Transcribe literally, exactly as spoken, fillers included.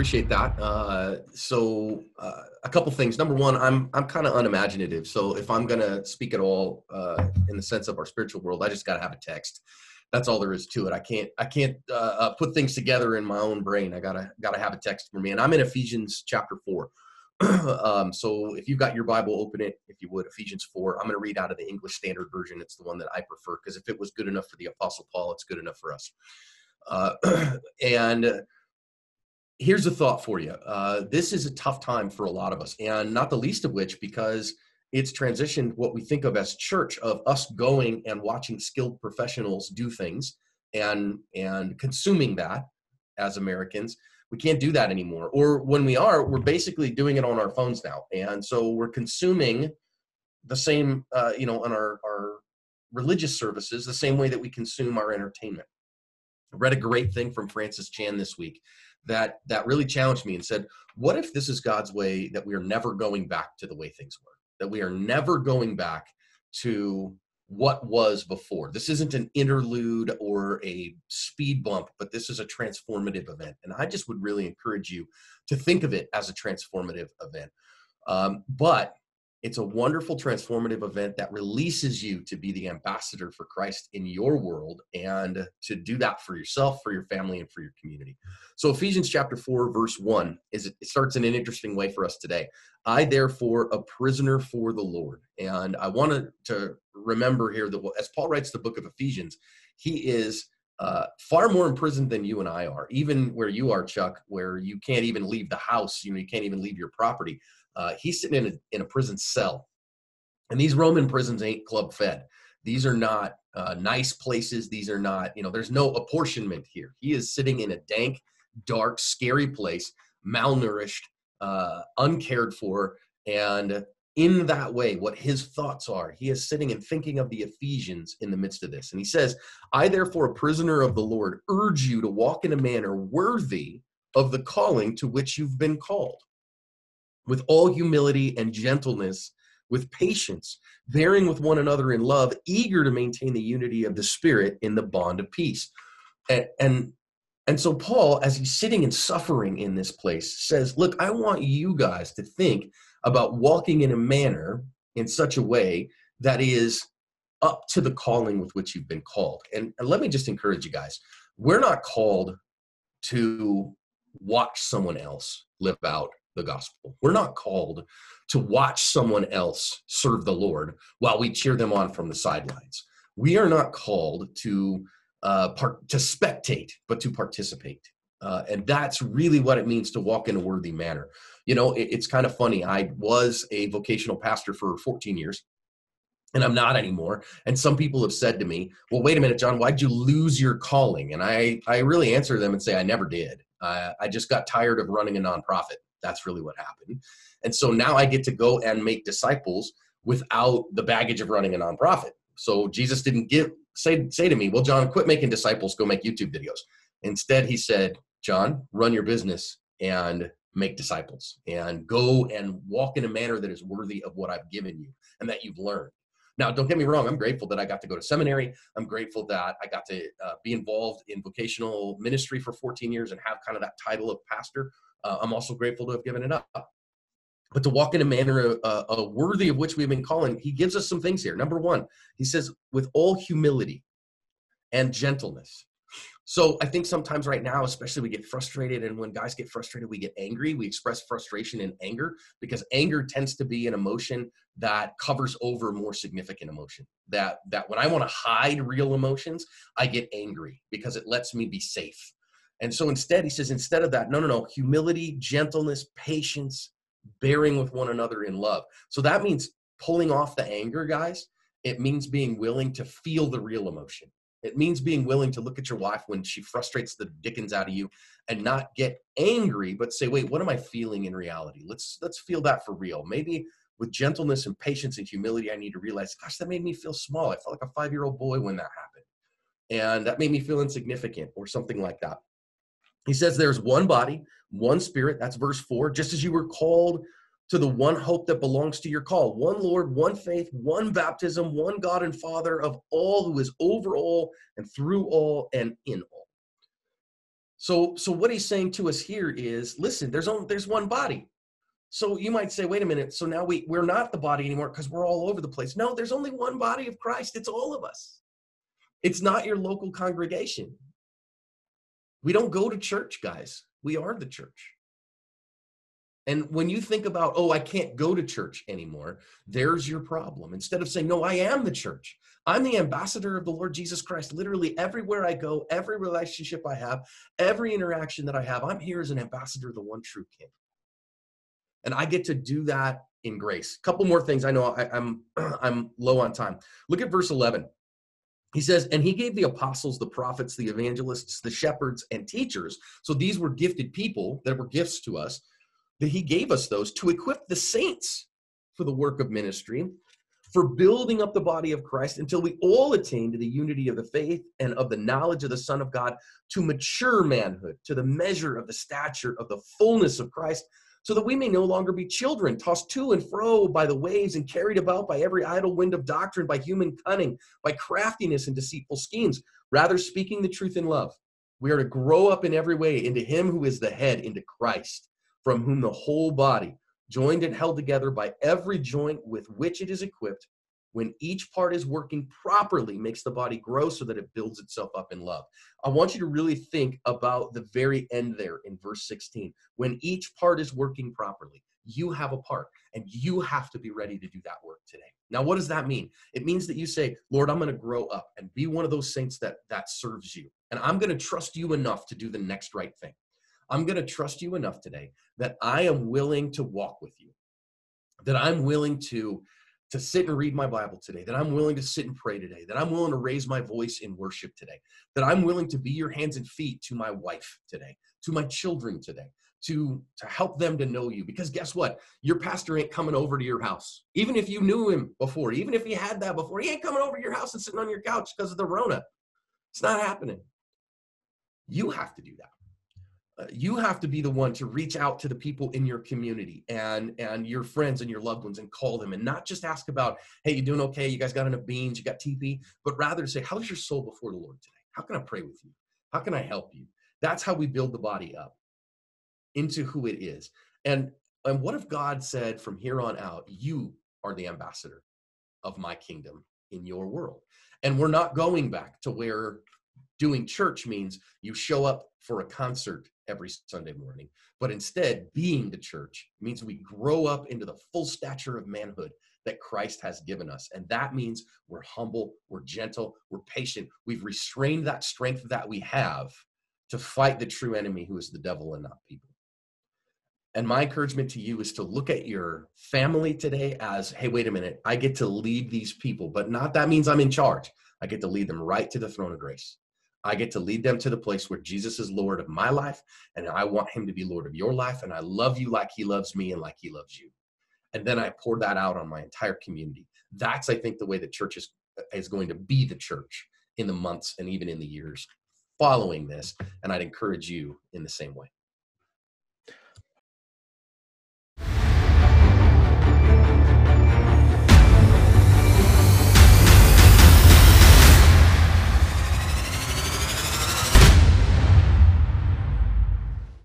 appreciate that. Uh, so uh, a couple things. Number one, I'm I'm kind of unimaginative. So if I'm gonna speak at all uh, in the sense of our spiritual world, I just gotta have a text. That's all there is to it. I can't I can't uh, uh, put things together in my own brain. I gotta gotta have a text for me. And I'm in Ephesians chapter four. um, so if you've got your Bible, open it, if you would, Ephesians four. I'm going to read out of the English Standard Version. It's the one that I prefer, because if it was good enough for the Apostle Paul, it's good enough for us. Uh, and here's a thought for you. Uh, this is a tough time for a lot of us, and not the least of which because it's transitioned what we think of as church, of us going and watching skilled professionals do things and and consuming that as Americans. We can't do that anymore. Or when we are, we're basically doing it on our phones now. And so we're consuming the same, uh, you know, on our, our religious services, the same way that we consume our entertainment. I read a great thing from Francis Chan this week that, that really challenged me and said, what if this is God's way, that we are never going back to the way things were, that we are never going back to what was before? This isn't an interlude or a speed bump, but this is a transformative event. And I just would really encourage you to think of it as a transformative event. Um, but it's a wonderful transformative event that releases you to be the ambassador for Christ in your world, and to do that for yourself, for your family, and for your community. So Ephesians chapter four, verse one, is it starts in an interesting way for us today. I, therefore, a prisoner for the Lord. And I wanted to remember here that as Paul writes the book of Ephesians, he is uh, far more imprisoned than you and I are, even where you are, Chuck, where you can't even leave the house, you know, you can't even leave your property. Uh, he's sitting in a, in a prison cell. And these Roman prisons ain't club fed. These are not uh, nice places. These are not, you know, there's no apportionment here. He is sitting in a dank, dark, scary place, malnourished, uh, uncared for. And in that way, what his thoughts are, he is sitting and thinking of the Ephesians in the midst of this. And he says, I, therefore, a prisoner of the Lord, urge you to walk in a manner worthy of the calling to which you've been called, with all humility and gentleness, with patience, bearing with one another in love, eager to maintain the unity of the Spirit in the bond of peace. And, and, and so Paul, as he's sitting and suffering in this place, says, look, I want you guys to think about walking in a manner in such a way that is up to the calling with which you've been called. And, and let me just encourage you guys, we're not called to watch someone else live out the gospel. We're not called to watch someone else serve the Lord while we cheer them on from the sidelines. We are not called to uh, part, to spectate, but to participate. Uh, and that's really what it means to walk in a worthy manner. You know, it, it's kind of funny. I was a vocational pastor for fourteen years, and I'm not anymore. And some people have said to me, well, wait a minute, John, why'd you lose your calling? And I, I really answer them and say, I never did. Uh, I just got tired of running a nonprofit. That's really what happened. And so now I get to go and make disciples without the baggage of running a nonprofit. So Jesus didn't give say, say to me, well, John, quit making disciples, go make YouTube videos. Instead, he said, John, run your business and make disciples, and go and walk in a manner that is worthy of what I've given you and that you've learned. Now, don't get me wrong. I'm grateful that I got to go to seminary. I'm grateful that I got to uh, be involved in vocational ministry for fourteen years and have kind of that title of pastor. Uh, I'm also grateful to have given it up. But to walk in a manner uh, uh, worthy of which we've been calling, he gives us some things here. Number one, he says, with all humility and gentleness. So I think sometimes right now, especially, we get frustrated. And when guys get frustrated, we get angry. We express frustration in anger, because anger tends to be an emotion that covers over more significant emotion. That, that when I want to hide real emotions, I get angry because it lets me be safe. And so instead, he says, instead of that, no, no, no, humility, gentleness, patience, bearing with one another in love. So that means pulling off the anger, guys. It means being willing to feel the real emotion. It means being willing to look at your wife when she frustrates the dickens out of you and not get angry, but say, wait, what am I feeling in reality? Let's, let's feel that for real. Maybe with gentleness and patience and humility, I need to realize, gosh, that made me feel small. I felt like a five-year-old boy when that happened. And that made me feel insignificant, or something like that. He says there's one body, one spirit. That's verse four. Just as you were called to the one hope that belongs to your call. One Lord, one faith, one baptism, one God and Father of all, who is over all and through all and in all. So, so what he's saying to us here is, listen, there's only, there's one body. So you might say, wait a minute. So now we, we're not the body anymore because we're all over the place. No, there's only one body of Christ. It's all of us. It's not your local congregation. We don't go to church, guys. We are the church. And when you think about, oh, I can't go to church anymore, there's your problem. Instead of saying, no, I am the church. I'm the ambassador of the Lord Jesus Christ. Literally everywhere I go, every relationship I have, every interaction that I have, I'm here as an ambassador of the one true King. And I get to do that in grace. A couple more things. I know I, I'm, I'm low on time. Look at verse eleven. He says, and he gave the apostles, the prophets, the evangelists, the shepherds, and teachers. So these were gifted people that were gifts to us, that he gave us those to equip the saints for the work of ministry, for building up the body of Christ until we all attain to the unity of the faith and of the knowledge of the Son of God, to mature manhood, to the measure of the stature of the fullness of Christ, so that we may no longer be children, tossed to and fro by the waves and carried about by every idle wind of doctrine, by human cunning, by craftiness and deceitful schemes, rather speaking the truth in love. We are to grow up in every way into him who is the head, into Christ, from whom the whole body, joined and held together by every joint with which it is equipped, when each part is working properly, makes the body grow so that it builds itself up in love. I want you to really think about the very end there in verse sixteen. When each part is working properly, you have a part, and you have to be ready to do that work today. Now, what does that mean? It means that you say, Lord, I'm going to grow up and be one of those saints that, that serves you. And I'm going to trust you enough to do the next right thing. I'm going to trust you enough today that I am willing to walk with you, that I'm willing to to sit and read my Bible today, that I'm willing to sit and pray today, that I'm willing to raise my voice in worship today, that I'm willing to be your hands and feet to my wife today, to my children today, to, to help them to know you. Because guess what? Your pastor ain't coming over to your house. Even if you knew him before, even if he had that before, he ain't coming over to your house and sitting on your couch because of the Rona. It's not happening. You have to do that. Uh, you have to be the one to reach out to the people in your community and, and your friends and your loved ones and call them, and not just ask about, hey, you doing okay? You guys got enough beans? You got T P? But rather say, how's your soul before the Lord today? How can I pray with you? How can I help you? That's how we build the body up into who it is. And, and what if God said, from here on out, you are the ambassador of my kingdom in your world? And we're not going back to where doing church means you show up for a concert every Sunday morning, but instead being the church means we grow up into the full stature of manhood that Christ has given us. And that means we're humble, we're gentle, we're patient. We've restrained that strength that we have to fight the true enemy, who is the devil and not people. And my encouragement to you is to look at your family today as, hey, wait a minute, I get to lead these people, but not that means I'm in charge. I get to lead them right to the throne of grace. I get to lead them to the place where Jesus is Lord of my life, and I want him to be Lord of your life, and I love you like he loves me and like he loves you. And then I pour that out on my entire community. That's, I think, the way the church is, is going to be the church in the months and even in the years following this, and I'd encourage you in the same way.